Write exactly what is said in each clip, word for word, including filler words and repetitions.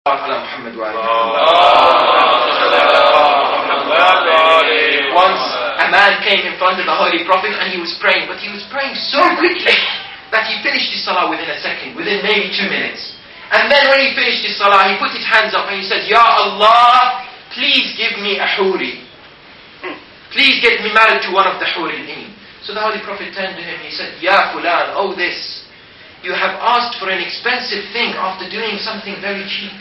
Muhammad wa Once a man came in front of the Holy Prophet and he was praying, but he was praying so quickly that he finished his salah within a second, within maybe two minutes. And then when he finished his salah, he put his hands up and he said, Ya Allah, please give me a huri. Please get me married to one of the huri al-ain. So the Holy Prophet turned to him and he said, Ya fulan, oh this, you have asked for an expensive thing after doing something very cheap.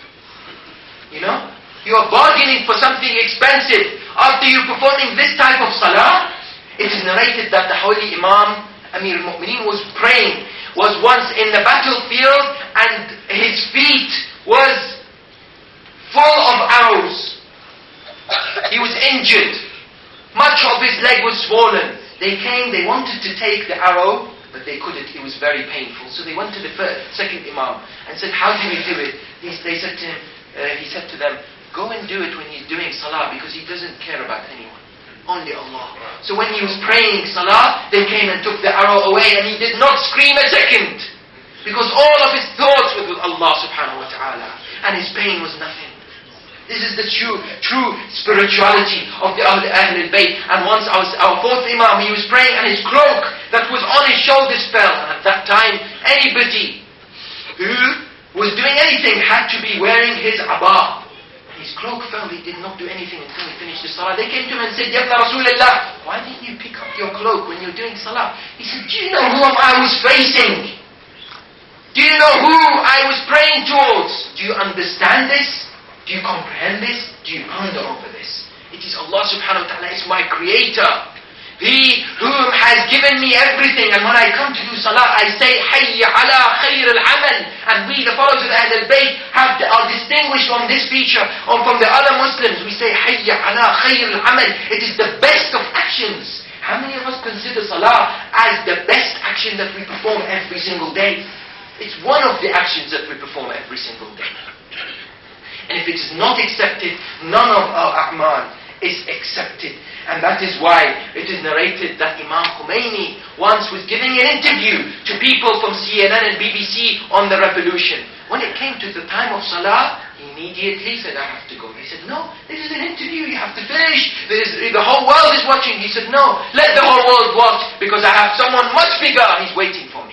You know, you are bargaining for something expensive after you performing this type of salah. It is narrated that the Holy Imam Amir al-Mu'mineen was praying, was once in the battlefield and his feet was full of arrows. He was injured. Much of his leg was swollen. They came, they wanted to take the arrow, but they couldn't. It was very painful. So they went to the first, second Imam and said, how do we do it? They, they said to him, uh, he said to them, go and do it when he's doing salah, because he doesn't care about anyone. Only Allah. So when he was praying salah, they came and took the arrow away and he did not scream a second. Because all of his thoughts were with Allah subhanahu wa ta'ala. And his pain was nothing. This is the true, true spirituality of the Ahl al-Bayt. And once our, our fourth Imam, he was praying and his cloak that was on his shoulders fell. And at that time, anybody who was doing anything had to be wearing his abah. His cloak fell, he did not do anything until he finished the salah. They came to him and said, Ya Rasulullah, why didn't you pick up your cloak when you're doing salah? He said, do you know who I was facing? Do you know who I was praying towards? Do you understand this? Do you comprehend this? Do you ponder over this? It is Allah subhanahu wa ta'ala, is my creator. He whom has given me everything, and when I come to do salah, I say, Hayya ala khayr al-amal. And we, the followers of Ahl al-Bayt, have, are distinguished from this feature, or from the other Muslims. We say, Hayya ala khayr al-amal. It is the best of actions. How many of us consider salah as the best action that we perform every single day? It's one of the actions that we perform every single day. And if it is not accepted, none of our a'mal is accepted. And that is why it is narrated that Imam Khomeini once was giving an interview to people from C N N and B B C on the revolution. When it came to the time of salah, he immediately said, I have to go. He said, no, this is an interview, you have to finish. This is, the whole world is watching. He said, no, let the whole world watch, because I have someone much bigger, he's waiting for me.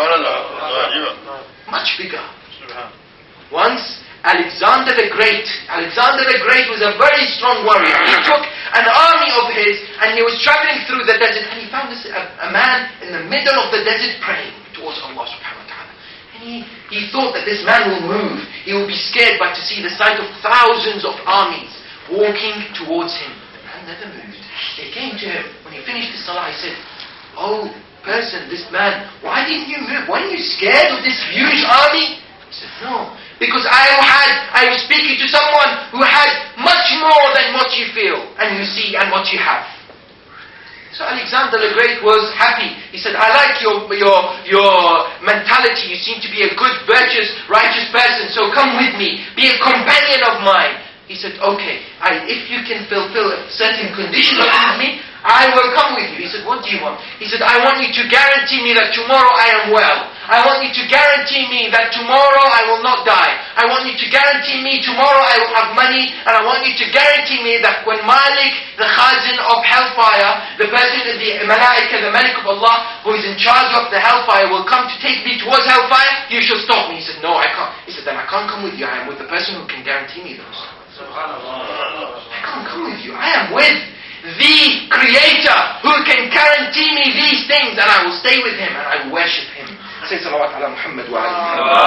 Much bigger. Once, Alexander the Great. Alexander the Great was a very strong warrior. He took an army of his and he was traveling through the desert and he found this, a, a man in the middle of the desert praying towards Allah subhanahu wa ta'ala. And he, he thought that this man will move. He will be scared but to see the sight of thousands of armies walking towards him. The man never moved. They came to him. When he finished the salah, he said, oh person, this man, why didn't you move? Weren't you scared of this huge army? He said, no. Because I had, I was speaking to someone who had much more than what you feel and you see and what you have. So Alexander the Great was happy. He said, I like your, your, your mentality. You seem to be a good, virtuous, righteous person. So come with me. Be a companion of mine. He said, okay, I, if you can fulfill a certain condition with me, I will come with you. He said, what do you want? He said, I want you to guarantee me that tomorrow I am well. I want you to guarantee me that tomorrow I will not die. I want you to guarantee me tomorrow I will have money. And I want you to guarantee me that when Malik, the Khazin of hellfire, the person, the Malaika, the Malik of Allah, who is in charge of the hellfire, will come to take me towards hellfire, you shall stop me. He said, no, I can't. He said, then I can't come with you. I am with the person who can guarantee me those. I can't come with you. I am with the Creator who can guarantee me these things, and I will stay with Him and I will worship Him. Say salawat ala Muhammad wa ala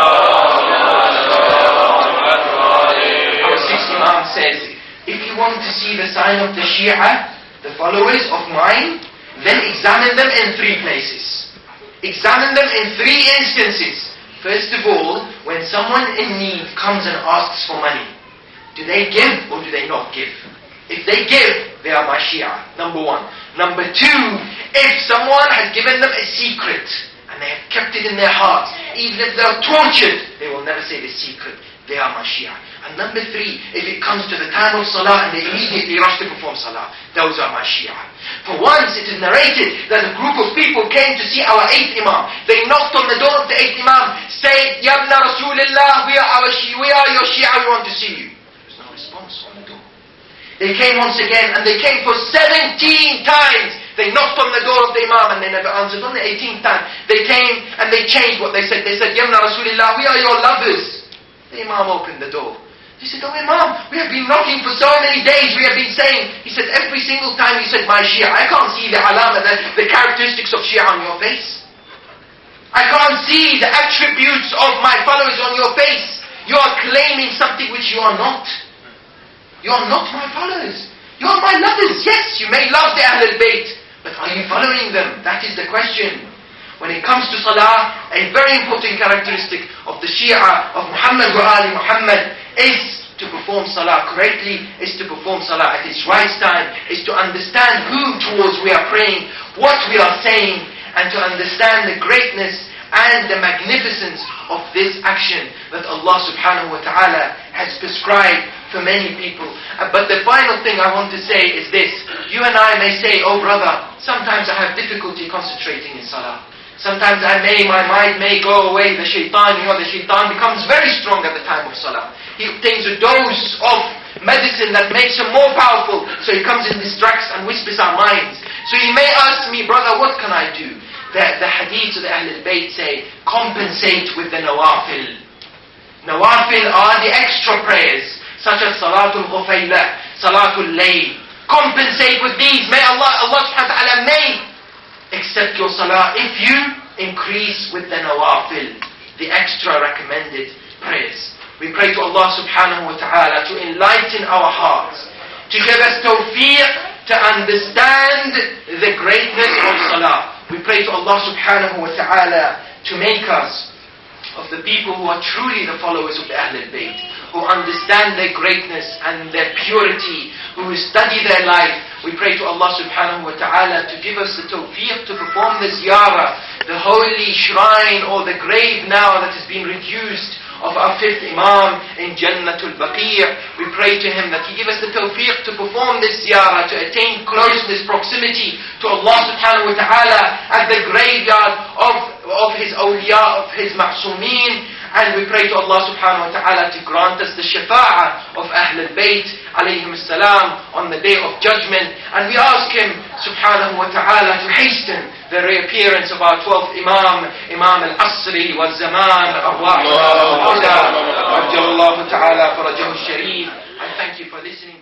Our sixth Imam says, if you want to see the sign of the Shia, the followers of mine, then examine them in three places. Examine them in three instances. First of all, when someone in need comes and asks for money, do they give or do they not give? If they give, they are my Shia. Number one. Number two, if someone has given them a secret and they have kept it in their hearts, even if they are tortured, they will never say the secret. They are my Shia. And number three, if it comes to the time of salah and they immediately rush to perform salah, those are my Shia. For once it is narrated that a group of people came to see our eighth Imam. They knocked on the door of the eighth Imam, said, Ya ibn Rasulullah, we are, our Shi- we are your Shia, we want to see you. There was no response on the door. They came once again, and they came for seventeen times. They knocked on the door of the Imam and they never answered. On the eighteenth time, they came and they changed what they said. They said, Ya ibn Rasulullah, we are your lovers. The Imam opened the door. He said, oh Imam, we have been knocking for so many days, we have been saying. He said, every single time you said, my Shia, I can't see the alama, the, the characteristics of Shia on your face. I can't see the attributes of my followers on your face. You are claiming something which you are not. You are not my followers. You are my lovers. Yes, you may love the Ahlul Bayt, but are you following them? That is the question. When it comes to Salah, a very important characteristic of the Shia, of Muhammad wa Ali Muhammad, is to perform Salah correctly, is to perform Salah at its right time, is to understand who towards we are praying, what we are saying, and to understand the greatness and the magnificence of this action that Allah subhanahu wa ta'ala has prescribed for many people. Uh, but the final thing I want to say is this. You and I may say, oh brother, sometimes I have difficulty concentrating in Salah. Sometimes I may, my mind may go away, the shaitan, you know, the shaitan becomes very strong at the time of Salah. He obtains a dose of medicine that makes him more powerful, so he comes and distracts and whispers our minds. So he may ask me, brother, what can I do? The, the hadith of the Ahlul Bayt say, compensate with the nawafil. Nawafil are the extra prayers, such as Salatul Ghufaylah, Salatul Layl. Compensate with these. May Allah, Allah subhanahu wa ta'ala may accept your salah if you increase with the nawafil, the extra recommended prayers. We pray to Allah subhanahu wa ta'ala to enlighten our hearts, to give us tawfiq to understand the greatness of salah. We pray to Allah subhanahu wa ta'ala to make us of the people who are truly the followers of the Ahlul Bayt, who understand their greatness and their purity, who study their life. We pray to Allah subhanahu wa ta'ala to give us the tawfiq to perform the ziyarah, the holy shrine or the grave now that has been reduced of our fifth Imam in Jannatul Baqi'. We pray to him that he give us the tawfiq to perform this ziyarah, to attain closeness, proximity to Allah subhanahu wa ta'ala at the graveyard of, of his awliya, of his ma'soomeen. And we pray to Allah subhanahu wa ta'ala to grant us the shafa'ah of Ahlul Bayt alayhim salam on the day of judgment. And we ask him subhanahu wa ta'ala to hasten the reappearance of our twelfth Imam, Imam al-Asri wal-Zaman, Arwah al-Huda, Ajjalallahu ta'ala farajahu sharif. I thank you for listening.